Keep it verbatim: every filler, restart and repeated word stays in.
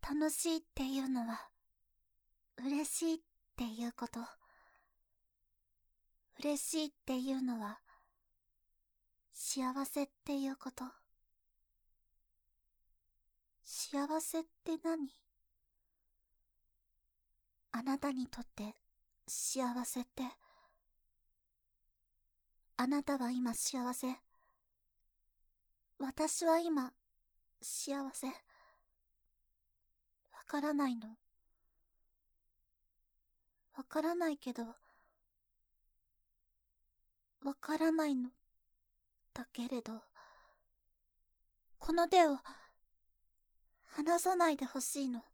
楽しいっていうのは、嬉しいっていうこと。嬉しいっていうのは、幸せっていうこと。幸せって何？あなたにとって幸せって、あなたは今幸せ。私は今幸せ。わからないの。わからないけど、わからないの。だけれど、この手を離さないでほしいの。